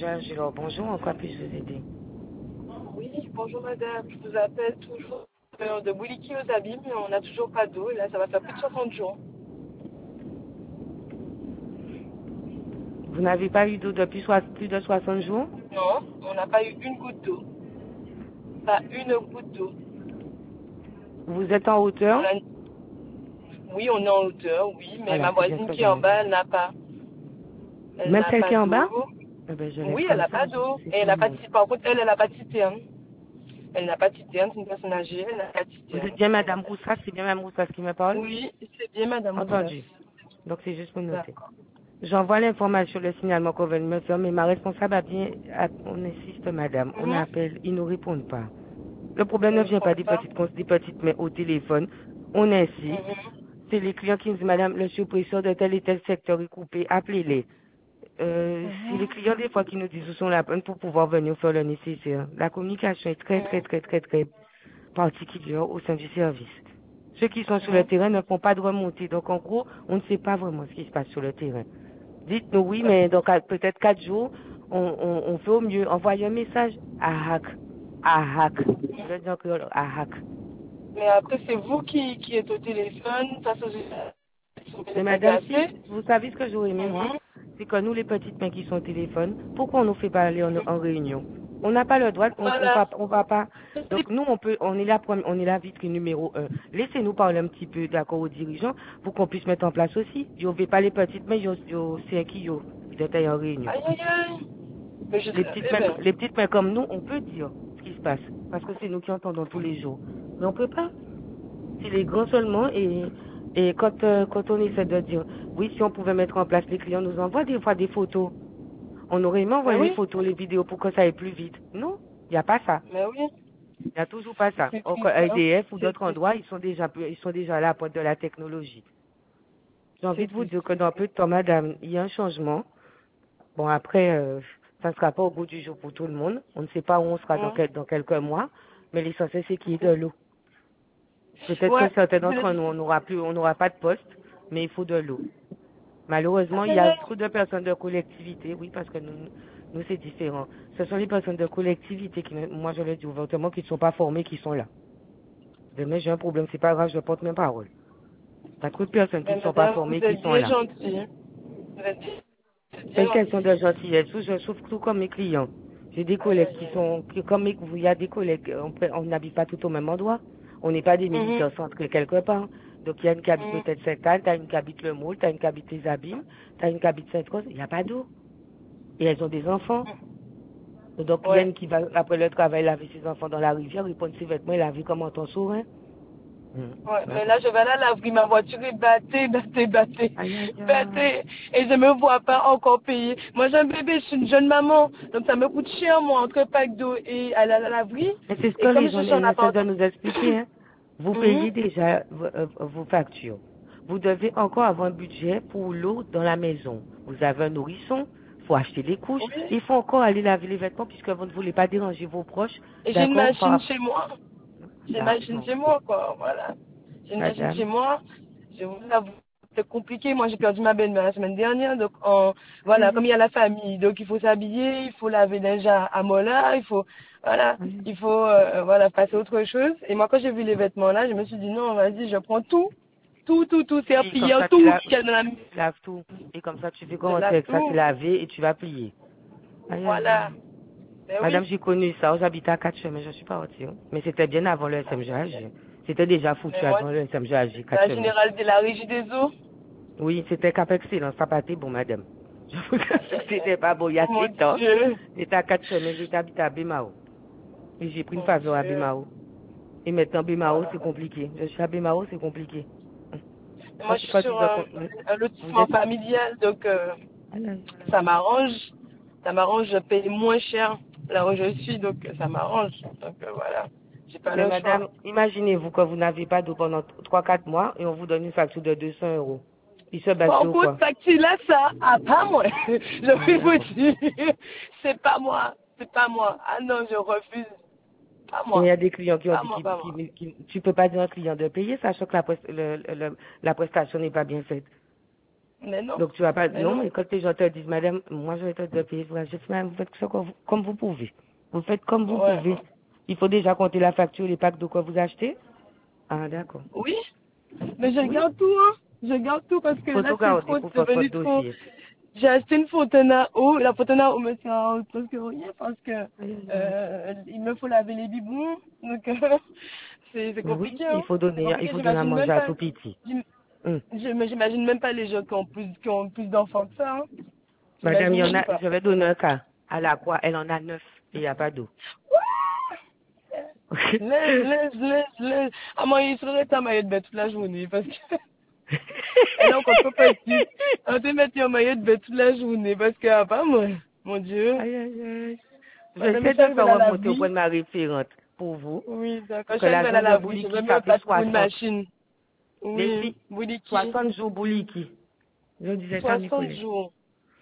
SMJ, alors bonjour, en quoi puis-je vous aider? Oui, bonjour madame, je vous appelle toujours de Bouliki aux Abîmes, mais on n'a toujours pas d'eau, et là ça va faire plus de 60 jours. Vous n'avez pas eu d'eau depuis plus de 60 jours? Non, on n'a pas eu une goutte d'eau. Pas une goutte d'eau. Vous êtes en hauteur? Oui, on est en hauteur, oui, mais Voilà, ma c'est bien ce voisine que qui est en j'allais bas, dire. elle n'a pas. Elle Même n'a celle pas qui est en bas? d'eau. Eh ben, je l'aime Oui, elle comme n'a ça, pas d'eau. c'est Et tout elle le a pas de... monde. Par contre, elle n'a pas de citerne. Elle n'a pas de citerne, c'est une personne âgée, elle n'a pas de Vous êtes citerne. bien Voilà. Madame Roussas, c'est bien Madame Roussas qui me parle? Oui, c'est bien madame Roussas. Entendu. Donc c'est juste pour noter. D'accord. J'envoie l'information, le signalement qu'on vient de me faire, mais ma responsable a bien, on insiste Madame, on Mhm. appelle, ils ne répondent pas. Le problème Elle ne ne vient répond pas des pas. petites mains au téléphone. On insiste. Mhm. C'est les clients qui nous disent, Madame, le surpresseur de tel et tel secteur est coupé, appelez-les. C'est les Mhm. clients des fois qui nous disent où sont la peine pour pouvoir venir faire le nécessaire. La communication est très, très, Mhm. très, très, très particulière au sein du service. Ceux qui sont sur le Mhm. terrain ne font pas de remontée. Donc, en gros, on ne sait pas vraiment ce qui se passe sur le terrain. Dites-nous oui, mais Ouais. donc, peut-être 4 jours, on fait au mieux. Envoyez un message à Hack. À Hack. Je vais dire que à Hack. Mais après, c'est vous qui êtes au téléphone, face aux Mais peut-être madame, si, agacés. vous savez ce que j'aurais aimé, moi, Mhm. c'est que nous, les petites mains qui sont au téléphone, pourquoi on nous fait pas aller en réunion? On n'a pas le droit, Voilà. on va pas. Donc nous, on est on est la vitrine numéro 1. Laissez-nous parler un petit peu, d'accord, aux dirigeants, pour qu'on puisse mettre en place aussi. Je ne vais pas les petites mains, c'est qui, d'être en réunion. Aïe, aïe, aïe. Mais je savais bien. Les petites mains comme nous, on peut dire ce qui se passe. Parce que c'est nous qui entendons tous les jours. Mais on peut pas. C'est les grands seulement et quand on essaie de dire oui, si on pouvait mettre en place, les clients nous envoient des fois des photos. On aurait aimé Mais envoyer les oui. photos, les vidéos pour que ça aille plus vite. Non, il n'y a pas ça. Mais oui. Il n'y a toujours pas ça. C'est Encore triste, à hein. EDF ou C'est d'autres triste. endroits, ils sont déjà à la pointe de la technologie. J'ai envie C'est de vous triste. dire que dans peu de temps, madame, il y a un changement. Bon, après, ça ne sera pas au bout du jour pour tout le monde. On ne sait pas où on sera Mhm. dans quelques mois. Mais l'essentiel, c'est qu'il y ait de l'eau. Peut-être que Ouais. certains d'entre nous, on n'aura pas de poste, mais il faut de l'eau. Malheureusement, Aïe, il y aïe, a aïe. trop de personnes de collectivité, oui, parce que nous c'est différent. Ce sont les personnes de collectivité qui, moi je le dis ouvertement, qui ne sont pas formées, qui sont là. Demain, j'ai un problème, c'est pas grave, je porte mes paroles. Il y a trop de personnes qui Mais ne sont pas madame, vous formées, qui êtes sont bien là. gentille. Vous êtes C'est bien une question de gentille. gentillesse. Je souffre tout comme mes clients. J'ai des Aïe, collègues aïe, qui aïe. sont, comme vous, il y a des collègues, on n'habite pas tout au même endroit. On n'est pas des Mhm. militaires centrés quelque part. Donc il y a une qui habite Mhm. peut-être Sainte-Anne, t'as une qui habite Le Moule, t'as une qui habite Les Abîmes, t'as une qui habite Sainte-Rose. Il n'y a pas d'eau. Et elles ont des enfants. Donc il y a Ouais. une qui va, après le travail, laver ses enfants dans la rivière, il prend ses vêtements, il laver comme en ton sourd. Ouais, mais là, je vais là, ma voiture est battée, battée, battée, Aïe, aïe, aïe. battée, et je me vois pas encore payer. Moi, j'ai un bébé, je suis une jeune maman, donc ça me coûte cher, moi, entre pack d'eau et à la laverie. Mais c'est ce que Et comme les je gens suis en essaient de appartement, nous expliquer. Hein. Vous Mhm. payez déjà vos factures. Vous devez encore avoir un budget pour l'eau dans la maison. Vous avez un nourrisson, il faut acheter des couches, Oui, il faut encore aller laver les vêtements puisque vous ne voulez pas déranger vos proches. et j'ai une D'accord machine chez moi. J'ai une Bah, machine non. chez moi, quoi, voilà. J'ai une machine Madame, chez moi. Je vous avoue, c'est compliqué. Moi, j'ai perdu ma belle-mère la semaine dernière. Donc, voilà, comme il y a la famille, donc il faut s'habiller, il faut laver déjà à Mola, il faut, voilà, il faut, voilà, passer à autre chose. Et moi, quand j'ai vu les vêtements là, je me suis dit, non, vas-y, je prends tout, tout, tout, tout, c'est oui, comme plié, ça tout qu'il y a dans la maison. tu laves tout. Et comme ça tu fais Je commencer lave avec ça, c'est tout. laver et tu vas plier. Aïe, aïe, Voilà. aïe. Ben Madame, oui. j'ai connu ça, j'habitais à 4 chemins, je suis pas partie. Hein. Mais c'était bien avant le SMGAG. C'était déjà Mais foutu moi, avant le SMGAG, 4 la chemins. générale de la régie des eaux. Oui, c'était Cap Excellence, ça pas été bon, madame. Je vous Aïe, assure, aïe, c'était aïe. pas bon, il y Oh a mon 7 ans. Dieu. J'étais à 4 chemins, j'étais habité à Bémao. Et j'ai pris une Mon faveur à Dieu. Bémao. Et maintenant, Bémao, Voilà. c'est compliqué. Je suis à Bémao, c'est compliqué. Moi, je suis Quand sur ils ont... un Vous lotissement êtes... familial, donc Aïe, aïe, ça aïe. m'arrange. Ça m'arrange, je paye moins cher là où je suis, donc ça m'arrange. Donc voilà, j'ai pas Mais le choix. madame, imaginez-vous que vous n'avez pas d'eau pendant 3 4 mois et on vous donne une facture de 200 euros. Il se base Par sur contre, quoi? facture là, ça, ah, pas moi. Je Ah, vais d'accord. vous dire, c'est pas moi, c'est pas moi. Ah non, je refuse. Pas Et il y moi, a des clients qui ont pas dit moi, pas moi. tu peux pas dire à un client de payer, sachant que la prestation n'est pas bien faite. Mais non. Donc tu vas pas, Mais non, non. mais quand les gens te disent, madame, moi je vais te dire, payer, madame, vous faites ça comme vous pouvez. Vous faites comme vous Ouais. pouvez. Il faut déjà compter la facture, les packs de quoi vous achetez. Ah, d'accord. Oui. Mais je Oui. garde tout, hein. Je garde tout parce que Faut là, tout c'est garder trop, pour c'est faire votre devenu trop. dossier. J'ai acheté une fontaine à eau. La fontaine à eau me sert à autre chose que rien parce que Aïe, aïe, aïe. il me faut laver les biberons. Donc, c'est Mais oui, compliqué, hein. C'est il compliqué. faut donner à J'imagine manger même à pas. tout petit. Mais j'imagine même pas les gens qui ont plus d'enfants que ça, hein. Madame, il J'imagine y en même a, pas. je vais donner un cas. À la croix, elle en a 9 et il n'y a pas d'eau. Laisse. Ah, moi, il serait ta maillot de bain toute la journée parce que elle est encore trop petite. On te mettre en maillot de bain toute la journée parce que, ah, pas moi. Mon Dieu. Aïe, aïe, aïe. Madame, J'essaie je suis de arrivée faire à la remonter auprès vie. de ma référente pour vous, Oui, d'accord. pour Je que suis arrivée à l'agent de la vie. Je vais Bouliki me s'appelle battre pour une 60. machine. Les Oui, filles, Bouliki. 60 jours Bouliki. Je disais ça à mes 60 collègues. jours.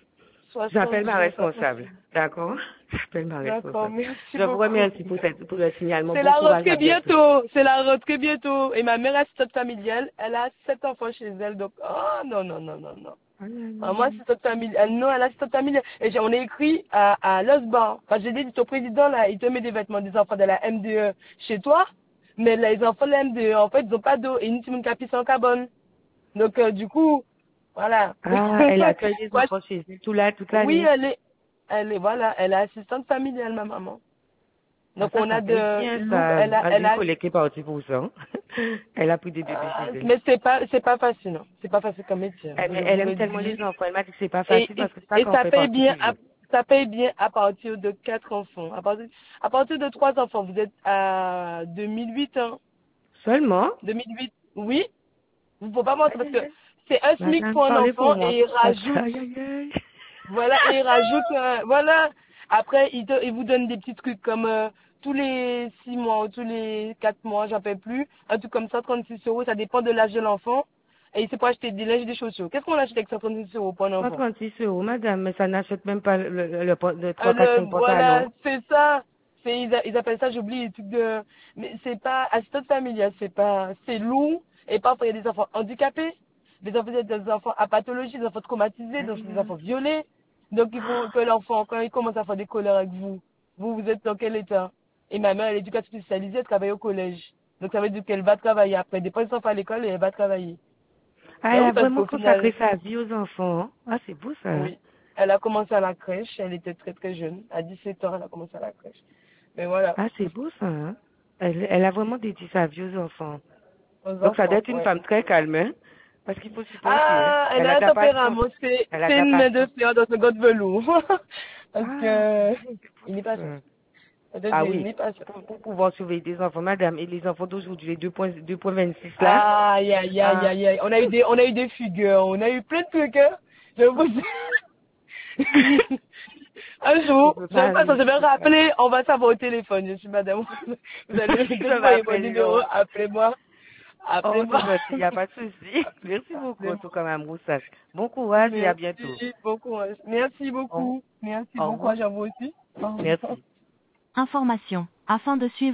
60 J'appelle ma jours, pas responsable. possible. D'accord? J'appelle ma D'accord, responsable. merci Je vous beaucoup. remercie pour le signalement. C'est Bon la courage, rentrée à bientôt. bientôt. C'est la rentrée bientôt. Et ma mère est assistante familiale. Elle a 7 enfants chez elle. Donc, oh non, non, non, non, non. Aïe, aïe, Moi, aïe. assistante familiale. Non, elle est assistante familiale. Et on a écrit à l'OSBA. Parce que j'ai dit, ton président, là, il te met des vêtements des enfants de la MDE chez toi. Mais les enfants de la MDE, en fait, ils n'ont pas d'eau. Et ni une capis en carbone. Donc, du coup, voilà. Ah, elle accueille des Ouais, enfants chez elle toute oui, l'année. voilà, elle est assistante familiale, ma maman. Ah, Donc ça, on a ça paye bien, de Lou, ça. Ah, j'ai elle une a, collègue qui est partie pour ça. Hein. Elle a pris des bébés chez elle. mais c'est pas facile, non. C'est pas facile comme métier, hein. Mais Je elle vous aime le tellement les dis. enfants. Elle m'a dit que c'est pas Et, facile et, parce que c'est pas et qu'on fait partie toujours. ça paye bien à partir de 4 enfants. À partir de 3 enfants, vous êtes à 2008, hein. Seulement? 2008, oui. Vous ne pouvez pas mentir Aïe, parce aïe, que aïe. c'est un SMIC Madame, pour un parlez pour enfant moi. et il Parce que, rajoute. aïe, aïe, aïe. Voilà, et il rajoute, voilà. Après, il vous donne des petits trucs comme tous les 6 mois ou tous les 4 mois, j'en fais plus. Un truc comme 136 €, ça dépend de l'âge de l'enfant. Et il sait pas acheter des linges et des chaussures. Qu'est-ce qu'on achète avec 136 € pour un enfant? 136 €, madame, mais ça n'achète même pas le 3, 4, 5 Voilà, pantalons. c'est ça. Ils appellent ça, j'oublie, les trucs de... Mais c'est pas assistante familiale, c'est pas... C'est lourd. Et parfois, il y a des enfants handicapés, des enfants à pathologie, des enfants traumatisés, Aïe, des enfants aïe. violés. Donc, il faut que l'enfant, quand il commence à faire des colères avec vous êtes dans quel état? Et ma mère, elle est éducatrice spécialisée, elle travaille au collège. Donc, ça veut dire qu'elle va travailler après. Des fois, ils sont pas à l'école et elle va travailler. Ah, Ben elle oui, a parce vraiment qu'au final, consacré sa vie aux enfants. Hein. Ah, c'est beau ça. Hein. oui. Elle a commencé à la crèche, elle était très très jeune. À 17 ans, elle a commencé à la crèche. Mais voilà, Ah, c'est beau ça. Hein. Elle a vraiment dédié sa vie aux enfants. aux Donc ça doit enfants, être une ouais. femme très calme, hein, parce qu'il faut supporter. Hein. Ah, elle Elle a a de un la patience. tempérament, c'est Elle a de la une main de patience. fer dans ce gars de velours. Parce Ah, que, c'est beau il n'est pas ça. ça. Peut-être Ah qu'il oui, n'est pas ça. pour pouvoir surveiller des enfants, madame, et les enfants d'aujourd'hui, les 2,26 là. Aïe, aïe, aïe, Ah. aïe, aïe. On a eu des figures, on a eu plein de trucs, hein. Je vous dis. Un Je jour, peux je sais pas pas ça, rire, je vais je peux pas rappeler, on va savoir au téléphone, je suis madame. Vous allez, dès que Je vous voyez mon m'appelle numéro, Léon. appelez-moi. Oh, c'est Appelez-moi. gentil, il n'y a pas de souci. Merci beaucoup, en tout Appelez-moi. cas, Mme Roussac. Bon courage et à bientôt. Merci, bon courage. Merci Au, beaucoup. Merci, au bon revoir. courage à vous aussi. Au revoir. Merci. Information. Afin de suivre